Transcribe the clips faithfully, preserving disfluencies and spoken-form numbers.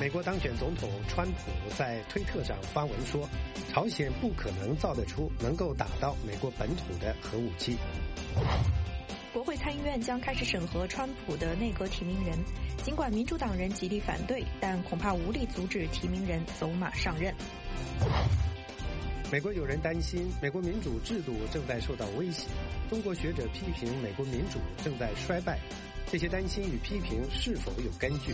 美国当选总统川普在推特上发文说，朝鲜不可能造得出能够打到美国本土的核武器。 国会参议院将开始审核川普的内阁提名人，尽管民主党人极力反对，但恐怕无力阻止提名人走马上任。 美国有人担心美国民主制度正在受到威胁，中国学者批评美国民主正在衰败，这些担心与批评是否有根据？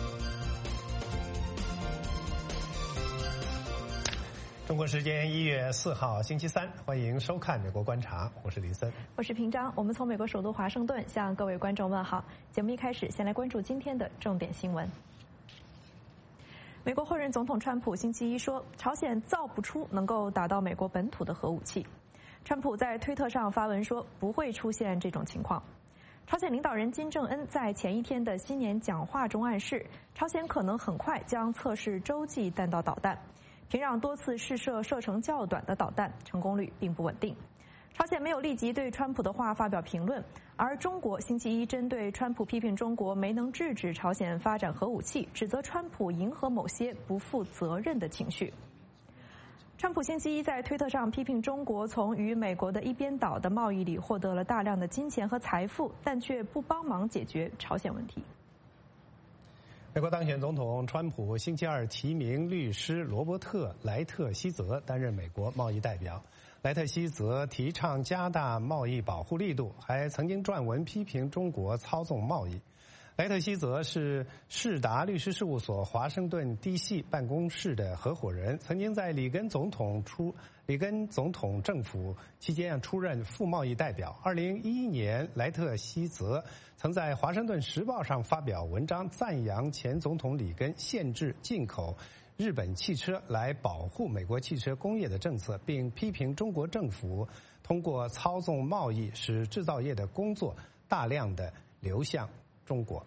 中国时间一月四号星期三，欢迎收看《美国观察》，我是李森， 我是平章。我们从美国首都华盛顿向各位观众问好。节目一开始，先来关注今天的重点新闻。美国后任总统川普星期一说，朝鲜造不出能够打到美国本土的核武器。川普在推特上发文说，不会出现这种情况。朝鲜领导人金正恩在前一天的新年讲话中暗示，朝鲜可能很快将测试洲际弹道导弹。平壤多次试射射程较短的导弹，成功率并不稳定。朝鲜没有立即对川普的话发表评论，而中国星期一针对川普批评中国没能制止朝鲜发展核武器，指责川普迎合某些不负责任的情绪。川普星期一在推特上批评中国从与美国的一边倒的贸易里获得了大量的金钱和财富，但却不帮忙解决朝鲜问题。 美国当选总统川普星期二提名律师罗伯特·莱特希泽担任美国贸易代表。莱特希泽提倡加大贸易保护力度，还曾经撰文批评中国操纵贸易。莱特希泽是世达律师事务所华盛顿 D C 办公室的合伙人，曾经在里根总统出里根总统政府期间出任副贸易代表。二零一一年，莱特希泽曾在《华盛顿时报》上发表文章，赞扬前总统里根限制进口日本汽车来保护美国汽车工业的政策，并批评中国政府通过操纵贸易，使制造业的工作大量的流向中国。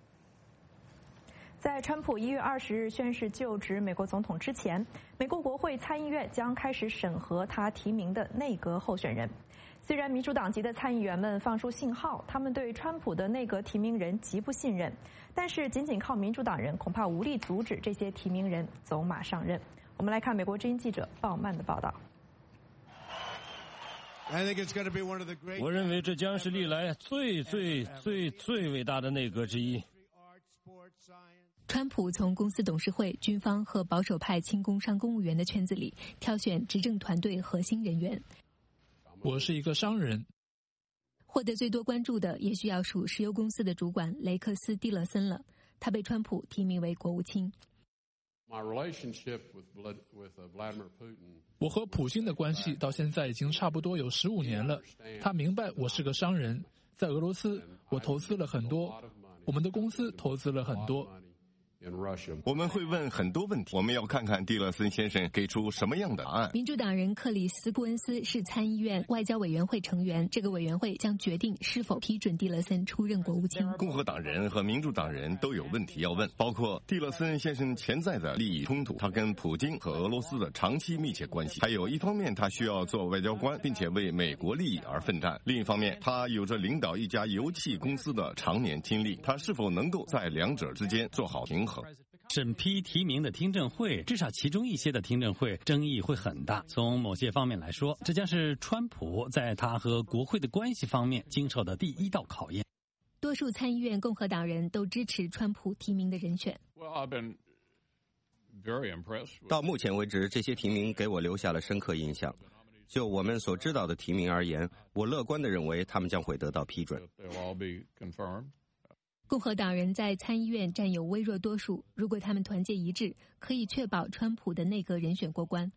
在川普一月二十日宣誓就职美国总统之前，美国国会参议院将开始审核他提名的内阁候选人。虽然民主党籍的参议员们放出信号，他们对川普的内阁提名人极不信任，但是仅仅靠民主党人恐怕无力阻止这些提名人走马上任。我们来看美国之音记者鲍曼的报道。 我认为这将是历来最最最最伟大的内阁之一。 川普从公司董事会、军方和保守派轻工商公务员的圈子里挑选执政团队核心人员。 我是一个商人。 获得最多关注的也需要数石油公司的主管雷克斯·蒂勒森了，他被川普提名为国务卿。 我和普京的关系到现在已经差不多有十五年了。他明白我是个商人，在俄罗斯我投资了很多，我们的公司投资了很多。 我们会问很多问题，我们要看看蒂勒森先生给出什么样的答案。 民主党人克里斯·库恩斯是参议院外交委员会成员，这个委员会将决定是否批准蒂勒森出任国务卿。 共和党人和民主党人都有问题要问，包括蒂勒森先生潜在的利益冲突，他跟普京和俄罗斯的长期密切关系，还有一方面他需要做外交官，并且为美国利益而奋战，另一方面他有着领导一家油气公司的常年经历，他是否能够在两者之间做好平衡。 审批提名的听证会，至少其中一些的听证会争议会很大。从某些方面来说，这将是川普在他和国会的关系方面经受的第一道考验。 多数参议院共和党人都支持川普提名的人选。 到目前为止，这些提名给我留下了深刻印象。就我们所知道的提名而言，我乐观地认为他们将会得到批准。 共和党人在参议院占有微弱多数，如果他们团结一致，可以确保川普的内阁人选过关。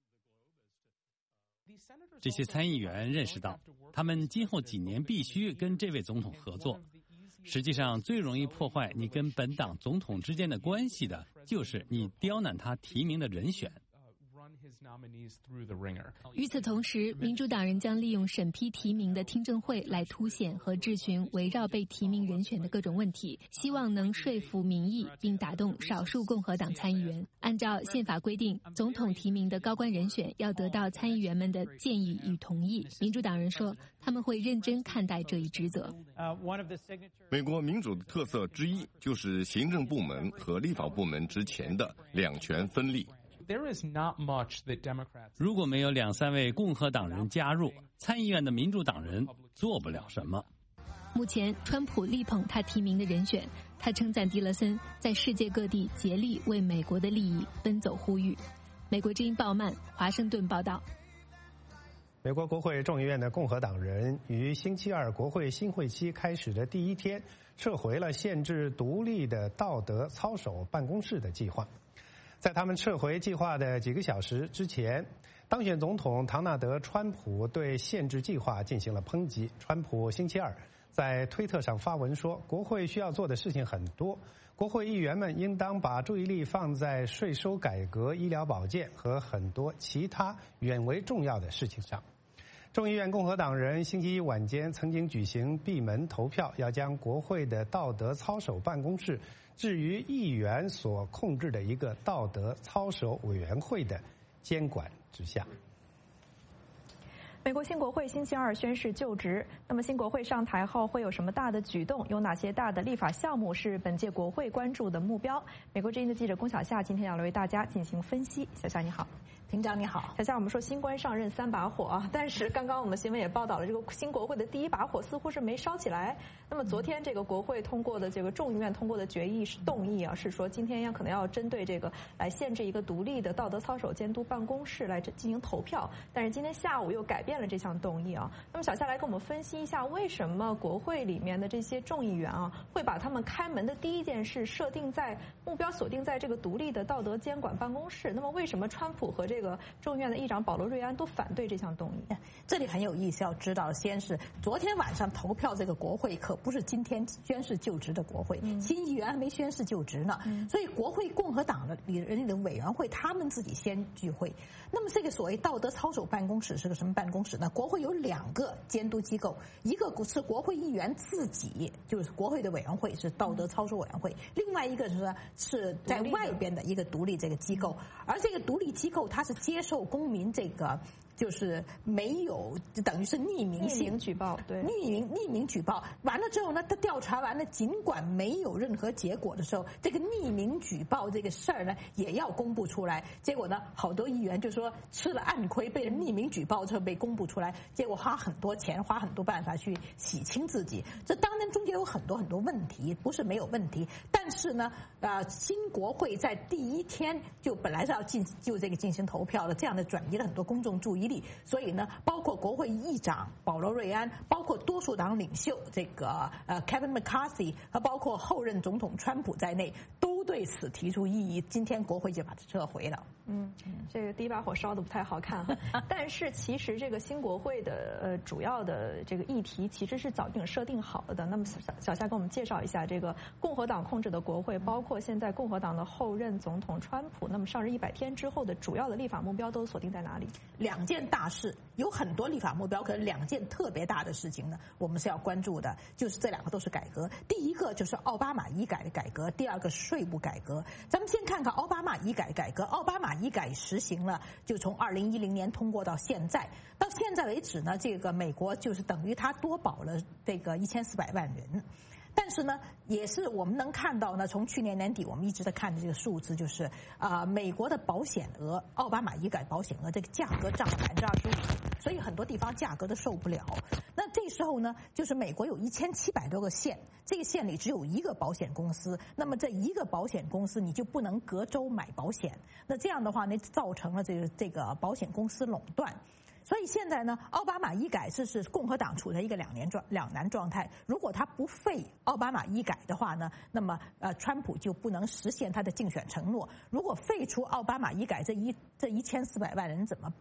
这些参议员认识到，他们今后几年必须跟这位总统合作。实际上，最容易破坏你跟本党总统之间的关系的，就是你刁难他提名的人选。 与此同时，民主党人将利用审批提名的听证会来凸显和质询围绕被提名人选的各种问题，希望能说服民意并打动少数共和党参议员。按照宪法规定，总统提名的高官人选要得到参议员们的建议与同意。民主党人说，他们会认真看待这一职责。 美国民主的特色之一就是行政部门和立法部门之前的两权分立。 如果没有两三位共和党人加入，参议院的民主党人做不了什么。 目前，川普力捧他提名的人选，他称赞蒂勒森在世界各地竭力为美国的利益奔走呼吁。美国之音鲍曼华盛顿报道。 美国国会众议院的共和党人于星期二国会新会期开始的第一天，撤回了限制独立的道德操守办公室的计划。在他们撤回计划的几个小时之前，当选总统唐纳德·川普对限制计划进行了抨击。川普星期二在推特上发文说，国会需要做的事情很多，国会议员们应当把注意力放在税收改革、医疗保健和很多其他远为重要的事情上。众议院共和党人星期一晚间曾经举行闭门投票，要将国会的道德操守办公室置于议员所控制的一个道德操守委员会的监管之下。 美国新国会星期二宣誓就职，那么新国会上台后会有什么大的举动？有哪些大的立法项目是本届国会关注的目标？美国之音的记者龚小夏今天要来为大家进行分析。小夏你好。 庭长你好。 小夏，我们说新官上任三把火啊，但是刚刚我们新闻也报道了，这个新国会的第一把火似乎是没烧起来。那么昨天这个国会通过的这个众议院通过的决议是动议啊，是说今天要可能要针对这个来限制一个独立的道德操守监督办公室来进行投票，但是今天下午又改变了这项动议啊。那么小夏来跟我们分析一下，为什么国会里面的这些众议员啊，会把他们开门的第一件事设定在目标锁定在这个独立的道德监管办公室？那么为什么川普和这个众议院的议长保罗·瑞安都反对这项动议？ 这里很有意思，要知道，先是昨天晚上投票这个国会可不是今天宣誓就职的国会，嗯、新议员还没宣誓就职呢，嗯、所以国会共和党的人的委员会他们自己先聚会。那么这个所谓道德操守办公室是个什么办公室呢？国会有两个监督机构，一个是国会议员自己，就是国会的委员会是道德操守委员会，另外一个是是在外边的一个独立这个机构，而这个独立机构它是接受公民这个就是没有等于是匿名性匿名举报，对， 匿名匿名举报完了之后呢，他调查完了，尽管没有任何结果的时候，这个匿名举报这个事儿呢也要公布出来。结果呢，好多议员就说吃了暗亏，被人匿名举报之后被公布出来，结果花很多钱，花很多办法去洗清自己。这当然中间有很多很多问题，不是没有问题。但是呢，呃，新国会在第一天就本来是要进就这个进行投票的，这样的转移了很多公众注意力。所以呢，包括国会议长保罗·瑞安，包括多数党领袖这个呃 Kevin McCarthy 和包括后任总统川普在内，都对此提出异议。今天国会就把它撤回了。 嗯，这个第一把火烧的不太好看哈。但是其实这个新国会的呃主要的这个议题其实是早就设定好了的。那么小小夏给我们介绍一下这个共和党控制的国会，包括现在共和党的后任总统川普，那么上任一百天之后的主要的立法目标都锁定在哪里？ 两件大事，有很多立法目标，可是两件特别大的事情呢，我们是要关注的，就是这两个都是改革。第一个就是奥巴马医改的改革，第二个税务改革。咱们先看看奥巴马医改改革。奥巴马医改实行了，就从二零一零年通过到现在，到现在为止呢，这个美国就是等于他多保了这个一千四百万人。但是呢，也是我们能看到呢，从去年年底我们一直在看的这个数字，就是啊、呃，美国的保险额，奥巴马医改保险额这个价格涨了百分之二十五，所以很多地方价格都受不了。那这时候呢，就是美国有一千七百多个县，这个县里只有一个保险公司，那么这一个保险公司你就不能隔州买保险，那这样的话呢，造成了这个这个保险公司垄断。所以现在呢，奥巴马医改是是共和党处在一个两年状两难状态。如果他不废奥巴马医改的话呢，那么呃，川普就不能实现他的竞选承诺。如果废除奥巴马医改，这一这一千四百万人怎么办？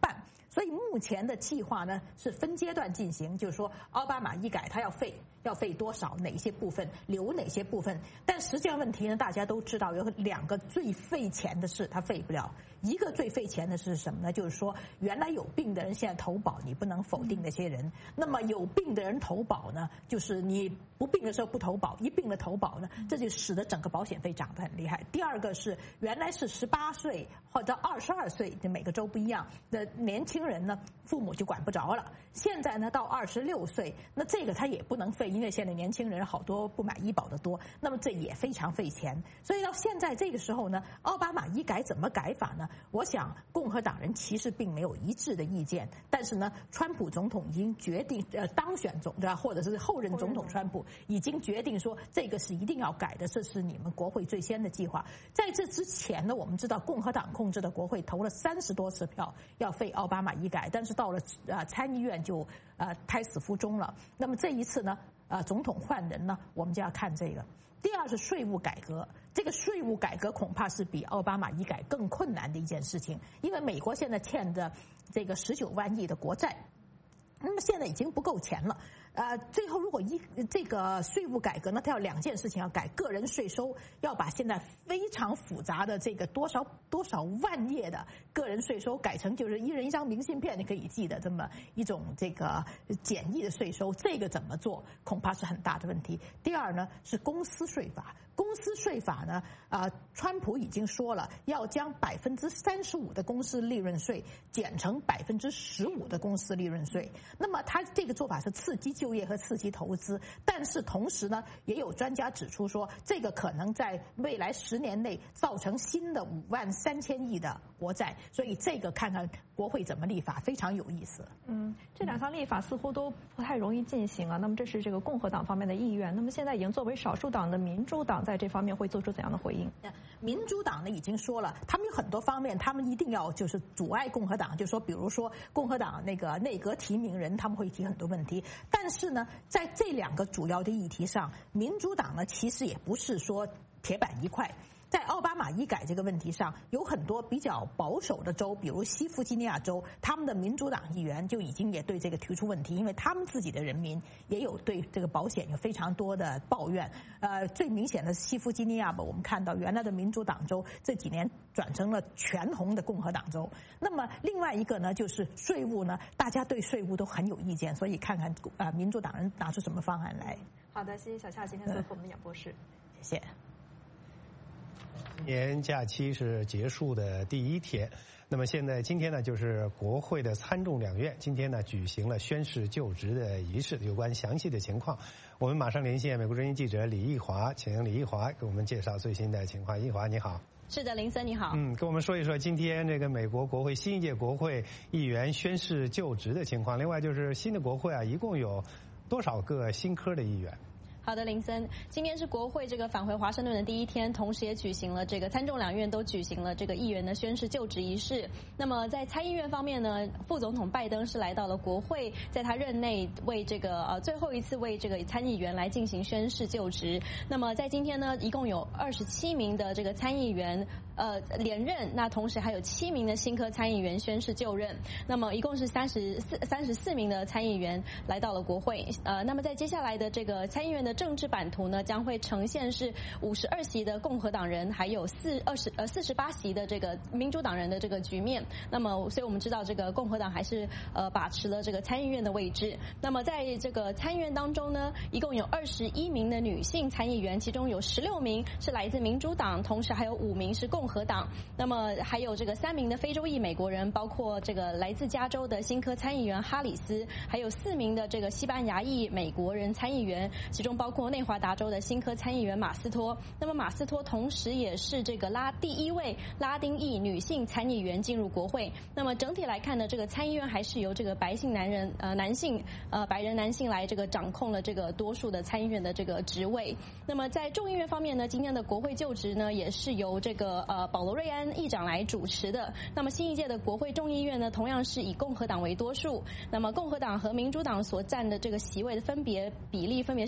所以目前的计划呢是分阶段进行，就是说奥巴马医改它要废要废多少，哪些部分留哪些部分。但实际上问题呢，大家都知道有两个最费钱的事，它废不了。一个最费钱的是什么呢？就是说原来有病的人现在投保，你不能否定那些人。那么有病的人投保呢，就是你不病的时候不投保，一病了投保呢，这就使得整个保险费涨得很厉害。第二个是原来是十八岁或者二十二岁，这每个州不一样的年轻人呢，父母就管不着了。现在呢到二十六岁，那这个他也不能废，因为现在年轻人好多不买医保的多，那么这也非常费钱。所以到现在这个时候呢，奥巴马医改怎么改法呢？我想共和党人其实并没有一致的意见，但是呢，川普总统已经决定，呃，当选总的或者是后任总统川普已经决定说这个是一定要改的，这是你们国会最先的计划。在这之前呢，我们知道共和党控制的国会投了三十多次票要废奥巴马医改，但是到了呃参议院就呃胎死腹中了。那么这一次呢，呃总统换人呢，我们就要看这个。第二是税务改革，这个税务改革恐怕是比奥巴马医改更困难的一件事情，因为美国现在欠的这个十九万亿的国债，那么现在已经不够钱了。呃，最后如果一这个税务改革呢，它要两件事情要改，个人税收要把现在非常复杂的这个多少多少万页的个人税收改成就是一人一张明信片你可以寄的这么一种这个简易的税收，这个怎么做恐怕是很大的问题。第二呢是公司税法。公司税法呢，啊、呃，川普已经说了，要将百分之三十五的公司利润税减成百分之十五的公司利润税。那么他这个做法是刺激就业和刺激投资，但是同时呢，也有专家指出说，这个可能在未来十年内造成新的五万三千亿的国债。所以这个看看国会怎么立法，非常有意思。 嗯，这两项立法似乎都不太容易进行啊。那么这是这个共和党方面的意愿。那么现在已经作为少数党的民主党在这方面会做出怎样的回应？ 民主党呢已经说了，他们有很多方面，他们一定要就是阻碍共和党，就说比如说共和党那个内阁提名人，他们会提很多问题。但是呢，在这两个主要的议题上，民主党呢其实也不是说铁板一块。在奥巴马医改这个问题上，有很多比较保守的州，比如西弗吉尼亚州，他们的民主党议员就已经也对这个提出问题，因为他们自己的人民也有对这个保险有非常多的抱怨。呃，最明显的西弗吉尼亚吧，我们看到原来的民主党州这几年转成了全红的共和党州。那么另外一个呢，就是税务呢，大家对税务都很有意见，所以看看啊、呃，民主党人拿出什么方案来。 好的，谢谢小夏今天做客我们的杨博士， 谢谢。 今年假期是结束的第一天，那么现在今天呢，就是国会的参众两院今天呢举行了宣誓就职的仪式。有关详细的情况，我们马上连线美国之音记者李义华，请李义华给我们介绍最新的情况。义华你好。 是的，林森你好。 嗯，跟我们说一说今天这个美国国会新一届国会议员宣誓就职的情况。另外就是新的国会啊，一共有多少个新科的议员？ 好的，林森，今天是国会这个返回华盛顿的第一天，同时也举行了这个参众两院都举行了这个议员的宣誓就职仪式。那么在参议院方面呢，副总统拜登是来到了国会，在他任内为这个呃最后一次为这个参议员来进行宣誓就职。那么在今天呢，一共有二十七名的这个参议员呃连任，那同时还有七名的新科参议员宣誓就任。那么一共是三十四三十四名的参议员来到了国会。呃，那么在接下来的这个参议院的政治版图呢，将会呈现是五十二席的共和党人，还有四二十呃四十八席的这个民主党人的这个局面。那么，所以我们知道这个共和党还是呃把持了这个参议院的位置。那么在这个参议院当中呢，一共有二十一名的女性参议员，其中有十六名是来自民主党，同时还有五名是共和党。那么还有这个三名的非洲裔美国人，包括这个来自加州的新科参议员哈里斯，还有四名的这个西班牙裔美国人参议员，其中包括内华达州的新科参议员马斯托。那么马斯托同时也是这个拉第一位拉丁裔女性参议员进入国会。那么整体来看呢，这个参议院还是由这个白姓男人呃男性呃白人男性来这个掌控了这个多数的参议院的这个职位。那么在众议院方面呢，今天的国会就职呢也是由这个呃保罗瑞安议长来主持的。那么新一届的国会众议院呢，同样是以共和党为多数。那么共和党和民主党所占的这个席位的分别比例分别是这个两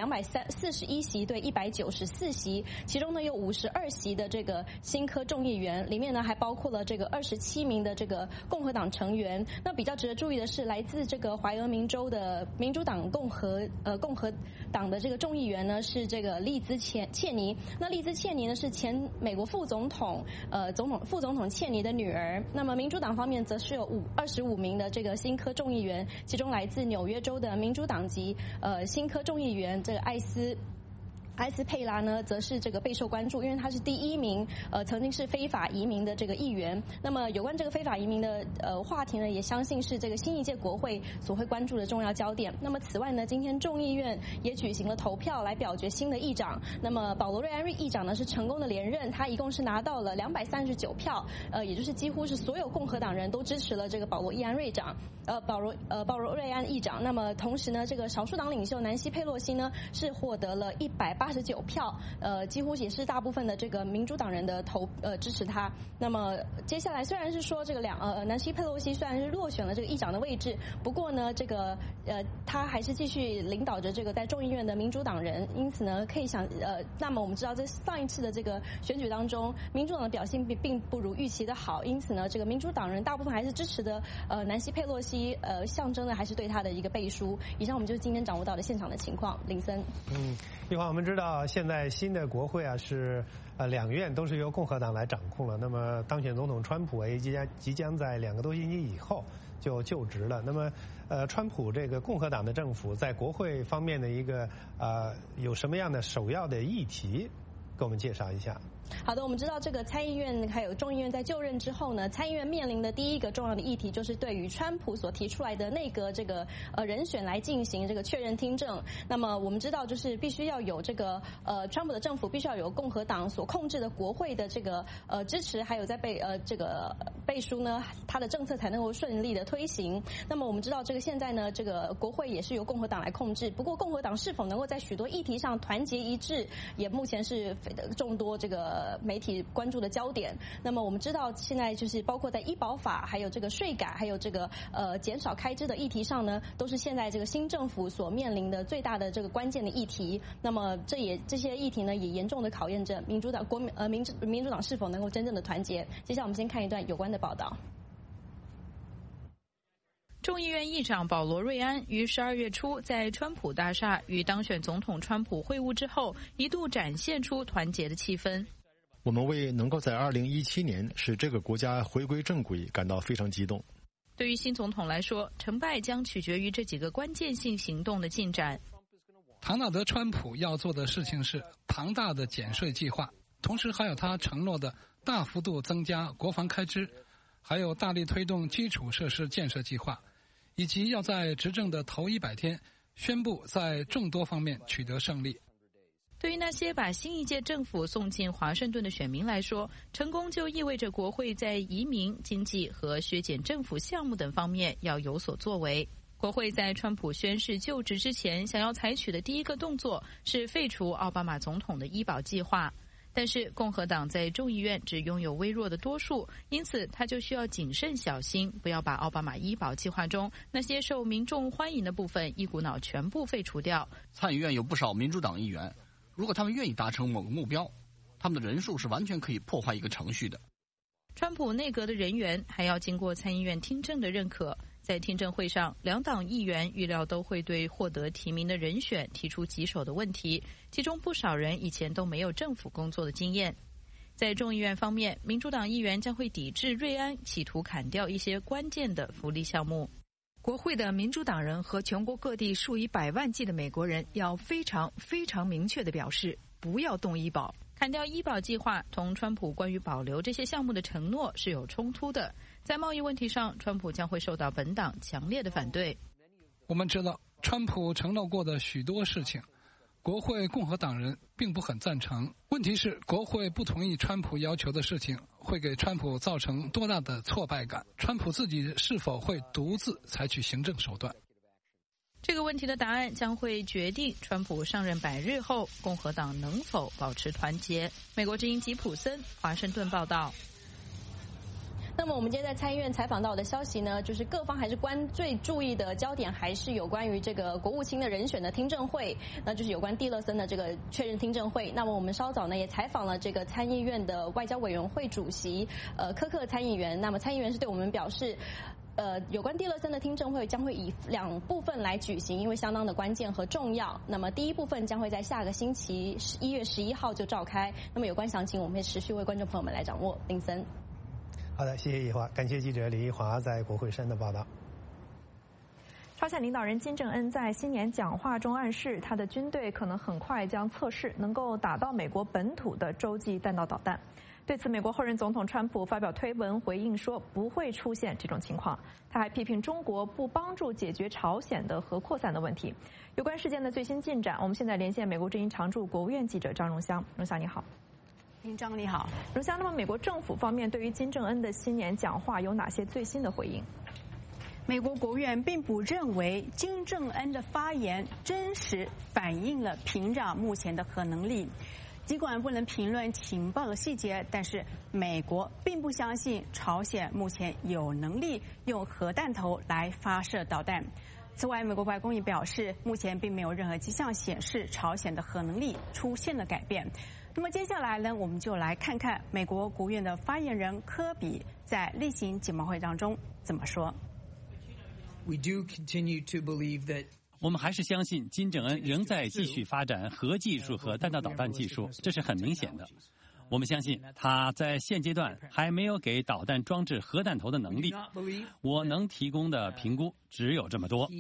两百三四十一席对一百九十四席，其中呢有五十二席的这个新科众议员，里面呢还包括了这个二十七名的这个共和党成员。那比较值得注意的是，来自这个怀俄明州的民主党共和呃共和党的这个众议员呢是这个利兹切切尼。那利兹切尼呢是前美国副总统呃总统副总统切尼的女儿。那么民主党方面则是有五二十五名的这个新科众议员，其中来自纽约州的民主党籍呃新科众议员这个艾斯。埃斯佩拉呢，则是这个备受关注，因为他是第一名，呃，曾经是非法移民的这个议员。那么有关这个非法移民的呃话题呢，也相信是这个新一届国会所会关注的重要焦点。那么此外呢，今天众议院也举行了投票来表决新的议长。那么保罗·瑞安议长呢是成功的连任，他一共是拿到了两百三十九票，呃，也就是几乎是所有共和党人都支持了这个保罗·易安瑞长，呃，保罗呃保罗·瑞安议长。那么同时呢，这个少数党领袖南希·佩洛西呢是获得了一百八。八十九票，呃，几乎也是大部分的这个民主党人的投呃支持他。那么接下来虽然是说这个两呃南希佩洛西虽然是落选了这个议长的位置，不过呢，这个呃他还是继续领导着这个在众议院的民主党人，因此呢，可以想呃，那么我们知道在上一次的这个选举当中，民主党的表现并并不如预期的好，因此呢，这个民主党人大部分还是支持的呃南希佩洛西，呃象征的还是对他的一个背书。以上我们就是今天掌握到的现场的情况，林森。 嗯，一会儿我们知道。到现在新的国会啊是呃两院都是由共和党来掌控了。那么当选总统川普也即将即将在两个多星期以后就就职了。那么呃川普这个共和党的政府在国会方面的一个呃有什么样的首要的议题，给我们介绍一下。 好的，我们知道这个参议院还有众议院在就任之后呢，参议院面临的第一个重要的议题就是对于川普所提出来的内阁这个呃人选来进行这个确认听证。那么我们知道就是必须要有这个呃川普的政府必须要有共和党所控制的国会的这个呃支持，还有在被呃这个背书呢，他的政策才能够顺利的推行。那么我们知道这个现在呢，这个国会也是由共和党来控制，不过共和党是否能够在许多议题上团结一致，也目前是众多这个媒体关注的焦点。那么我们知道现在就是包括在医保法还有这个税改还有这个呃减少开支的议题上呢，都是现在这个新政府所面临的最大的这个关键的议题。那么这也这些议题呢也严重的考验着民主党国民呃民民主党是否能够真正的团结。接下来我们先看一段有关的报道。 众议院议长保罗·瑞安于十二月初在川普大厦与当选总统川普会晤之后，一度展现出团结的气氛。 我们为能够在二零一七年使这个国家回归正轨感到非常激动。 对于新总统来说，成败将取决于这几个关键性行动的进展。 唐纳德·川普要做的事情是庞大的减税计划，同时还有他承诺的大幅度增加国防开支，还有大力推动基础设施建设计划，以及要在执政的头一百天宣布在众多方面取得胜利。 对于那些把新一届政府送进华盛顿的选民来说，成功就意味着国会在移民、经济和削减政府项目等方面要有所作为。国会在川普宣誓就职之前想要采取的第一个动作是废除奥巴马总统的医保计划，但是共和党在众议院只拥有微弱的多数，因此他就需要谨慎小心，不要把奥巴马医保计划中那些受民众欢迎的部分一股脑全部废除掉。 参议院有不少民主党议员，如果他们愿意达成某个目标，他们的人数是完全可以破坏一个程序的。 川普内阁的人员还要经过参议院听证的认可，在听证会上，两党议员预料都会对获得提名的人选提出棘手的问题，其中不少人以前都没有政府工作的经验。在众议院方面，民主党议员将会抵制瑞安企图砍掉一些关键的福利项目。 国会的民主党人和全国各地数以百万计的美国人要非常非常明确地表示，不要动医保。 砍掉医保计划同川普关于保留这些项目的承诺是有冲突的。在贸易问题上，川普将会受到本党强烈的反对。 我们知道，川普承诺过的许多事情，国会共和党人并不很赞成。问题是，国会不同意川普要求的事情，会给川普造成多大的挫败感？川普自己是否会独自采取行政手段？ 这个问题的答案将会决定川普上任百日后，共和党能否保持团结。美国之音吉普森，华盛顿报道。 那么我们今天在参议院采访到的消息呢，就是各方还是关最注意的焦点还是有关于这个国务卿的人选的听证会，那就是有关蒂勒森的这个确认听证会。那么我们稍早呢也采访了这个参议院的外交委员会主席呃科克参议员，那么参议员是对我们表示。呃，有关蒂勒森的听证会将会以两部分来举行，因为相当的关键和重要。那么第一部分将会在下个星期一月十一号就召开。那么有关详情，我们会持续为观众朋友们来掌握。林森， 好的，谢谢易华，感谢记者李易华在国会山的报道。 朝鲜领导人金正恩在新年讲话中暗示，他的军队可能很快将测试能够打到美国本土的洲际弹道导弹。对此，美国后任总统川普发表推文回应说，不会出现这种情况。他还批评中国不帮助解决朝鲜的核扩散的问题。有关事件的最新进展，我们现在连线美国之音常驻国务院记者张荣香。荣香你好。 平章你好。 荣香，那么美国政府方面对于金正恩的新年讲话有哪些最新的回应？ 美国国务院并不认为金正恩的发言真实反映了平壤目前的核能力。尽管不能评论情报的细节，但是美国并不相信朝鲜目前有能力用核弹头来发射导弹。此外，美国白宫也表示，目前并没有任何迹象显示朝鲜的核能力出现了改变。那么接下来呢，我们就来看看美国国务院的发言人科比在例行简报会当中怎么说。 We do continue to believe that 我们还是相信金正恩仍在继续发展核技术和弹道导弹技术，这是很明显的。我们相信他在现阶段还没有给导弹装置核弹头的能力。我能提供的评估只有这么多。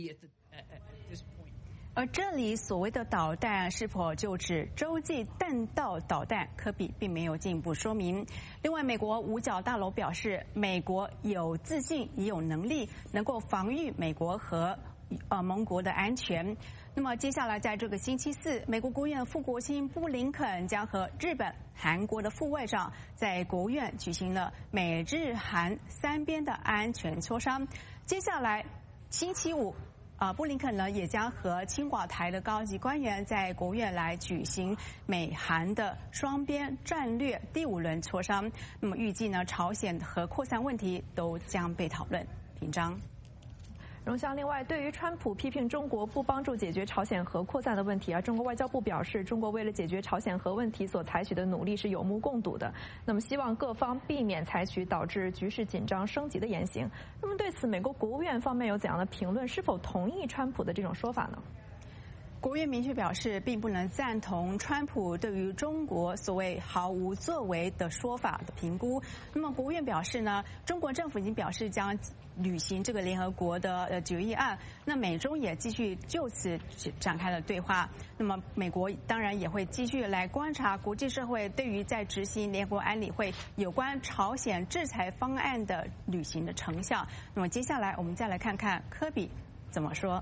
而这里所谓的导弹是否就指洲际弹道导弹，科比并没有进一步说明。另外，美国五角大楼表示，美国有自信也有能力能够防御美国和呃，盟国的安全。那么接下来在这个星期四，美国国务院副国务卿布林肯将和日本、韩国的副外长在国务院举行了美日韩三边的安全磋商。接下来星期五，啊，布林肯呢也将和青瓦台的高级官员在国务院来举行美韩的双边战略第五轮磋商。那么预计呢，朝鲜核扩散问题都将被讨论。平章。 荣香，另外，对于川普批评中国不帮助解决朝鲜核扩散的问题啊，中国外交部表示，中国为了解决朝鲜核问题所采取的努力是有目共睹的。那么，希望各方避免采取导致局势紧张升级的言行。那么，对此，美国国务院方面有怎样的评论？是否同意川普的这种说法呢？ 国务院明确表示，并不能赞同川普对于中国所谓毫无作为的说法的评估。那么，国务院表示呢，中国政府已经表示将履行这个联合国的呃决议案。那美中也继续就此展开了对话。那么，美国当然也会继续来观察国际社会对于在执行联合国安理会有关朝鲜制裁方案的履行的成效。那么，接下来我们再来看看科比怎么说。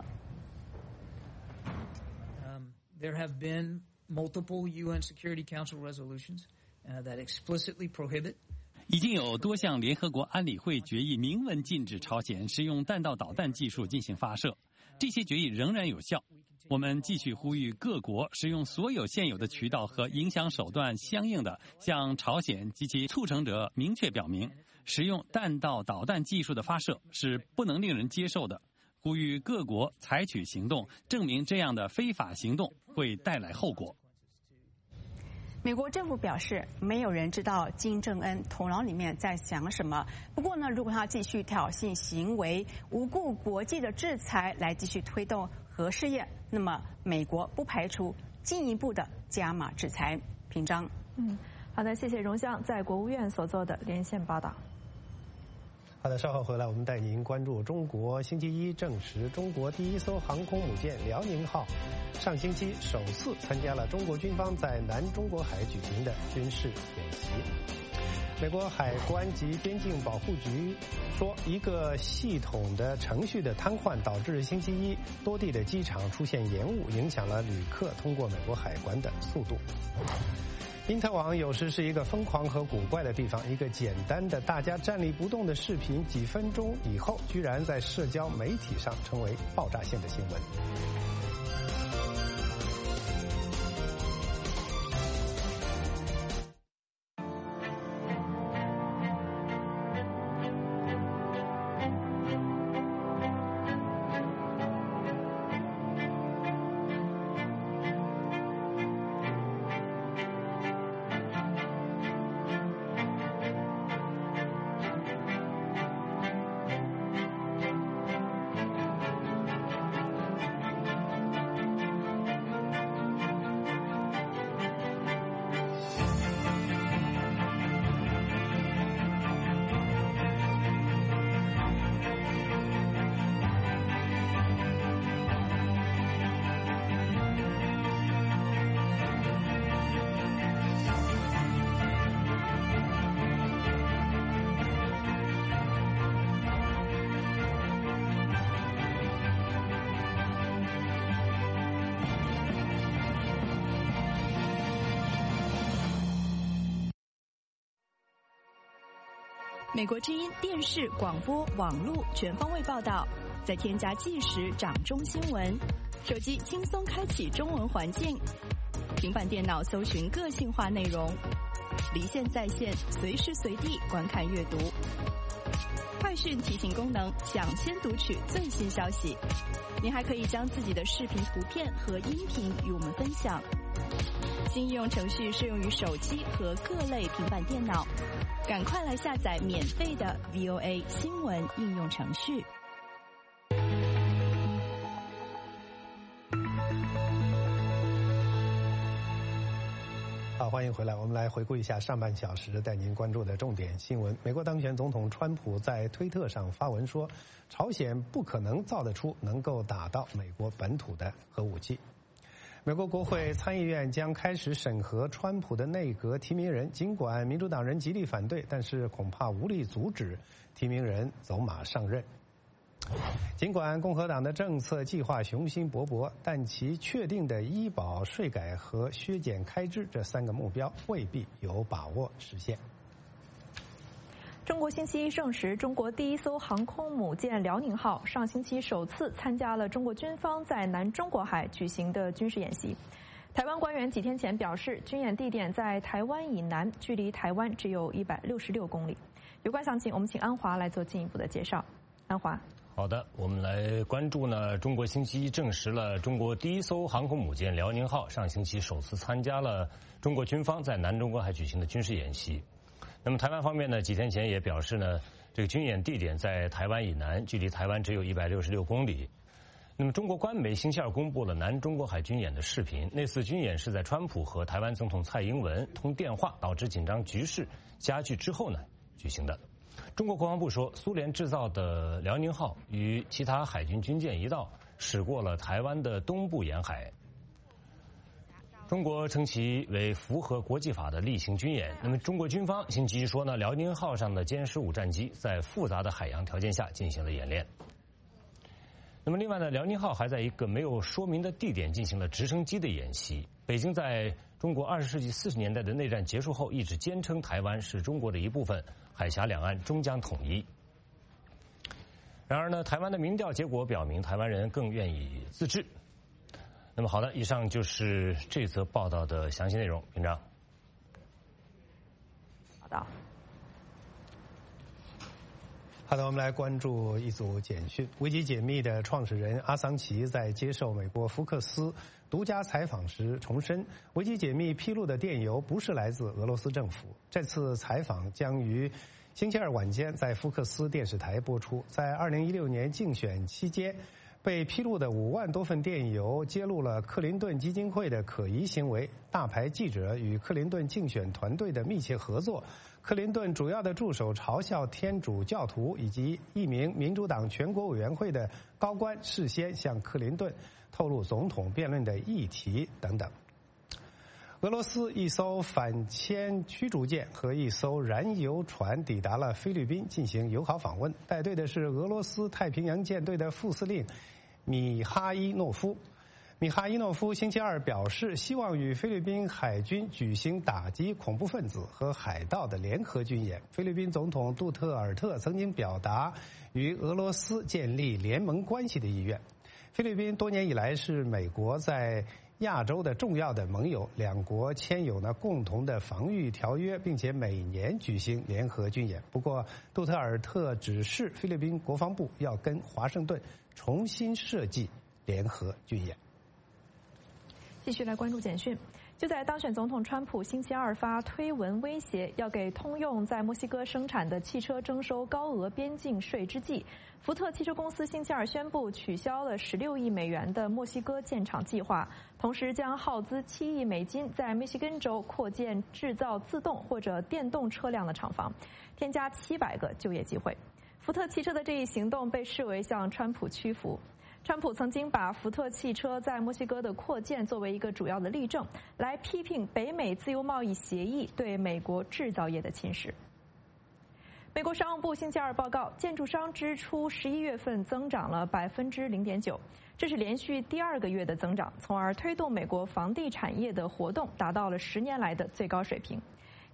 There have been multiple U N Security Council resolutions uh, that explicitly prohibit. 已经有多项联合国安理会决议明文禁止朝鲜使用弹道导弹技术进行发射，这些决议仍然有效。我们继续呼吁各国使用所有现有的渠道和影响手段，相应的向朝鲜及其促成者明确表明，使用弹道导弹技术的发射是不能令人接受的。呼吁各国采取行动，证明这样的非法行动会带来后果。 美国政府表示，没有人知道金正恩头脑里面在想什么。不过呢，如果他继续挑衅行为，无故国际的制裁来继续推动核试验，那么美国不排除进一步的加码制裁。平章， 嗯，好的，谢谢荣香在国务院所做的连线报道。 好的，稍后回来我们带您关注中国星期一证实，中国第一艘航空母舰辽宁号上星期首次参加了中国军方在南中国海举行的军事演习。美国海关及边境保护局说，一个系统的程序的瘫痪导致星期一多地的机场出现延误，影响了旅客通过美国海关的速度。因特网有时是一个疯狂和古怪的地方，一个简单的大家站立不动的视频，几分钟以后居然在社交媒体上成为爆炸性的新闻。 美国之音电视、广播、网络全方位报道，再添加即时掌中新闻，手机轻松开启中文环境，平板电脑搜寻个性化内容，离线在线，随时随地观看阅读。快讯提醒功能，抢先读取最新消息。您还可以将自己的视频、图片和音频与我们分享。新应用程序适用于手机和各类平板电脑，赶快来下载免费的 V O A 新闻应用程序。 好，欢迎回来。我们来回顾一下上半小时带您关注的重点新闻。美国当选总统川普在推特上发文说，朝鲜不可能造得出能够打到美国本土的核武器。美国国会参议院将开始审核川普的内阁提名人，尽管民主党人极力反对，但是恐怕无力阻止提名人走马上任。尽管共和党的政策计划雄心勃勃，但其确定的医保、税改和削减开支这三个目标未必有把握实现。 中国星期一证实，中国第一艘航空母舰辽宁号上星期首次参加了中国军方在南中国海举行的军事演习。台湾官员几天前表示，军演地点在台湾以南，距离台湾只有一百六十六公里。有关详情，我们请安华来做进一步的介绍。安华。 好的，我们来关注呢。中国星期一证实了，中国第一艘航空母舰辽宁号上星期首次参加了中国军方在南中国海举行的军事演习。那么台湾方面呢，几天前也表示呢，这个军演地点在台湾以南，距离台湾只有一百六十六公里。那么中国官媒星期二公布了南中国海军演的视频，那次军演是在川普和台湾总统蔡英文通电话导致紧张局势加剧之后呢举行的。中国国防部说，苏联制造的辽宁号与其他海军军舰一道驶过了台湾的东部沿海。中国称其为符合国际法的例行军演。那么中国军方星期一说呢，辽宁号上的歼十五战机在复杂的海洋条件下进行了演练。那么另外呢，辽宁号还在一个没有说明的地点进行了直升机的演习。北京在中国二十世纪四十年代的内战结束后，一直坚称台湾是中国的一部分，海峡两岸终将统一。然而呢，台湾的民调结果表明，台湾人更愿意自治。那么好的，以上就是这则报道的详细内容。平章。 好的。 好的，我们来关注一组简讯。维基解密的创始人阿桑奇在接受美国福克斯独家采访时重申，维基解密披露的电邮不是来自俄罗斯政府。这次采访将于星期二晚间在福克斯电视台播出。在二零一六年竞选期间被披露的五万多份电邮揭露了克林顿基金会的可疑行为，大牌记者与克林顿竞选团队的密切合作，克林顿主要的助手嘲笑天主教徒，以及一名民主党全国委员会的高官事先向克林顿透露总统辩论的议题等等。俄罗斯一艘反潜驱逐舰和一艘燃油船抵达了菲律宾进行友好访问，带队的是俄罗斯太平洋舰队的副司令米哈伊诺夫。米哈伊诺夫星期二表示，希望与菲律宾海军举行打击恐怖分子和海盗的联合军演。菲律宾总统杜特尔特曾经表达与俄罗斯建立联盟关系的意愿。菲律宾多年以来是美国在亚洲的重要的盟友，两国签有呢共同的防御条约，并且每年举行联合军演。不过，杜特尔特指示菲律宾国防部要跟华盛顿重新设计联合军演。 继续来关注简讯。就在当选总统川普星期二发推文威胁要给通用在墨西哥生产的汽车征收高额边境税之际，福特汽车公司星期二宣布取消了十六亿美元的墨西哥建厂计划，同时将耗资七亿美金在密西根州扩建制造自动或者电动车辆的厂房，添加七百个就业机会。福特汽车的这一行动被视为向川普屈服。川普曾经把福特汽车在墨西哥的扩建作为一个主要的例证，来批评北美自由贸易协议对美国制造业的侵蚀。美国商务部星期二报告，建筑商支出十一月份增长了百分之零点九，这是连续第二个月的增长，从而推动美国房地产业的活动达到了十年来的最高水平。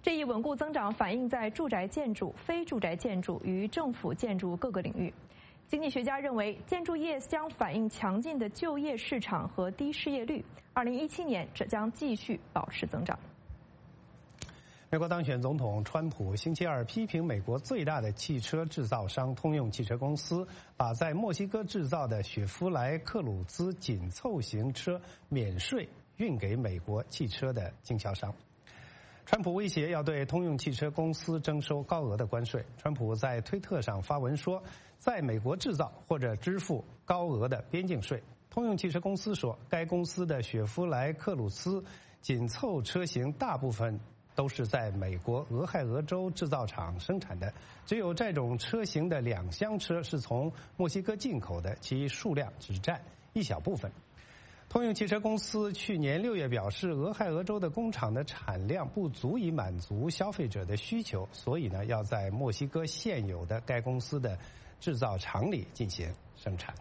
这一稳固增长反映在住宅建筑、非住宅建筑与政府建筑各个领域。经济学家认为，建筑业将反映强劲的就业市场和低失业率。二零一七年，这将继续保持增长。 美国当选总统川普星期二批评美国最大的汽车制造商通用汽车公司把在墨西哥制造的雪佛莱克鲁兹紧凑型车免税运给美国汽车的经销商。川普威胁要对通用汽车公司征收高额的关税。川普在推特上发文说，在美国制造或者支付高额的边境税。通用汽车公司说，该公司的雪佛莱克鲁兹紧凑车型大部分都是在美国俄亥俄州制造厂生产的，只有这种车型的两厢车是从墨西哥进口的，其数量只占一小部分。通用汽车公司去年六月表示，俄亥俄州的工厂的产量不足以满足消费者的需求，所以呢，要在墨西哥现有的该公司的制造厂里进行生产。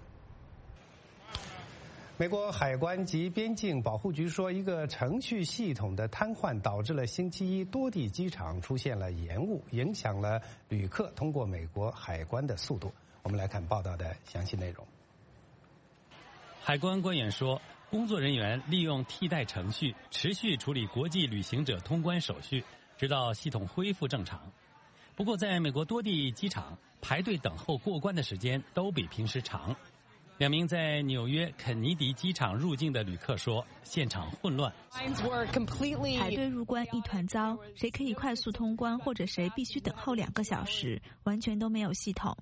美国海关及边境保护局说，一个程序系统的瘫痪导致了星期一多地机场出现了延误，影响了旅客通过美国海关的速度。我们来看报道的详细内容。 海关官员说，工作人员利用替代程序持续处理国际旅行者通关手续，直到系统恢复正常。不过，在美国多地机场排队等候过关的时间都比平时长。两名在纽约肯尼迪机场入境的旅客说，现场混乱， 排队入关一团糟，谁可以快速通关，或者谁必须等候两个小时，完全都没有系统。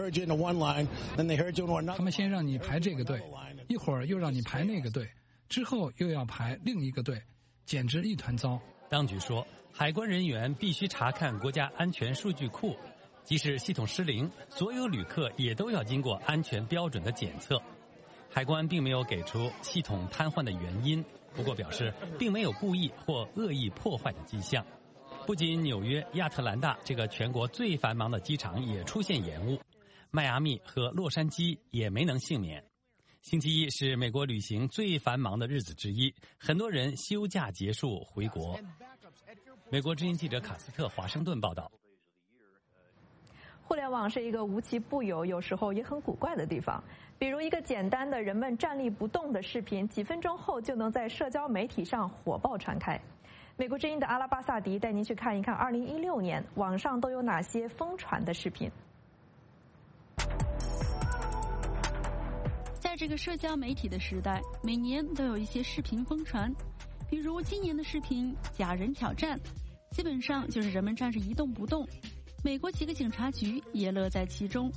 他们先让你排这个队，一会儿又让你排那个队，之后又要排另一个队，简直一团糟。 当局说，海关人员必须查看国家安全数据库，即使系统失灵，所有旅客也都要经过安全标准的检测。海关并没有给出系统瘫痪的原因，不过表示并没有故意或恶意破坏的迹象。不仅纽约、亚特兰大这个全国最繁忙的机场也出现延误，迈阿密和洛杉矶也没能幸免。星期一是美国旅行最繁忙的日子之一，很多人休假结束回国。美国之音记者卡斯特华盛顿报道。 互联网是一个无奇不有，有时候也很古怪的地方。比如一个简单的人们站立不动的视频，几分钟后就能在社交媒体上火爆传开。美国之音的阿拉巴萨迪带您去看一看，二零一六年网上都有哪些疯传的视频。 在这个社交媒体的时代，每年都有一些视频疯传，比如今年的视频“假人挑战”，基本上就是人们站着一动不动。美国几个警察局也乐在其中。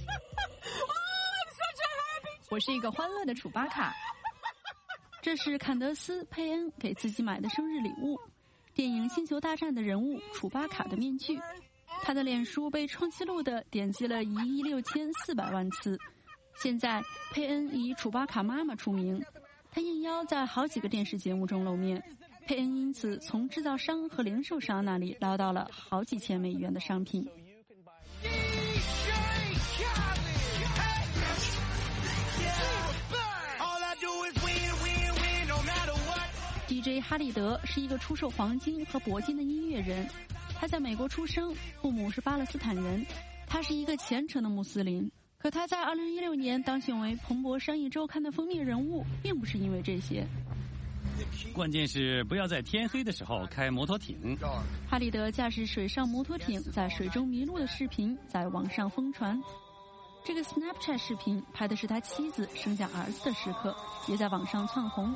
我是一个欢乐的楚巴卡。 这是坎德斯·佩恩给自己买的生日礼物，电影《星球大战》的人物楚巴卡的面具。他的脸书被创纪录的点击了一亿六千四百万次。现在佩恩以楚巴卡妈妈出名，他应邀在好几个电视节目中露面。佩恩因此从制造商和零售商那里捞到了好几千美元的商品。D J 哈利德是一个出售黄金和铂金的音乐人，他在美国出生，父母是巴勒斯坦人，他是一个虔诚的穆斯林。可他在二零一六年当选为彭博商业周刊的封面人物，并不是因为这些。 关键是不要在天黑的时候开摩托艇。 哈利德驾驶水上摩托艇在水中迷路的视频在网上疯传。这个 Snapchat 视频拍的是他妻子生下儿子的时刻，也在网上窜红。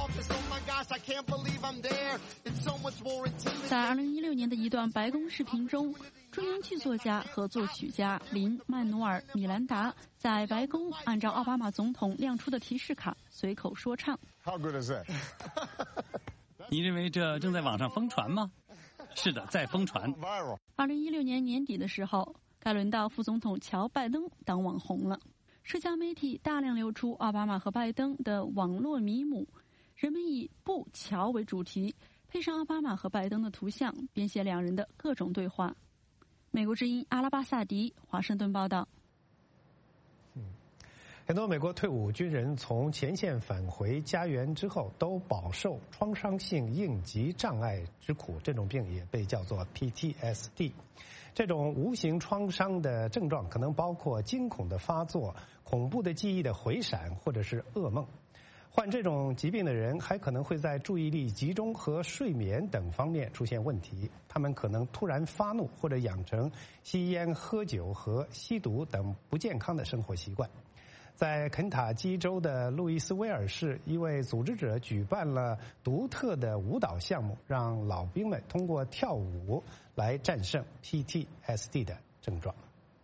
在二零一六年的一段白宫视频中，著名剧作家和作曲家林·曼努尔·米兰达在白宫按照奥巴马总统亮出的提示卡随口说唱。 How good is that? 你认为这正在网上疯传吗？是的，在疯传。 二零一六年年底的时候，该轮到副总统乔·拜登当网红了。社交媒体大量流出奥巴马和拜登的网络迷母，人们以“不乔”为主题，配上奥巴马和拜登的图像，编写两人的各种对话。美国之音阿拉巴萨迪华盛顿报道。 很多美国退伍军人从前线返回家园之后，都饱受创伤性应激障碍之苦，这种病也被叫做 P T S D。这种无形创伤的症状可能包括惊恐的发作、恐怖的记忆的回闪，或者是噩梦。患这种疾病的人还可能会在注意力集中和睡眠等方面出现问题，他们可能突然发怒，或者养成吸烟、喝酒和吸毒等不健康的生活习惯。在肯塔基州的路易斯威尔市，一位组织者举办了独特的舞蹈项目，让老兵们通过跳舞来战胜 P T S D 的症状。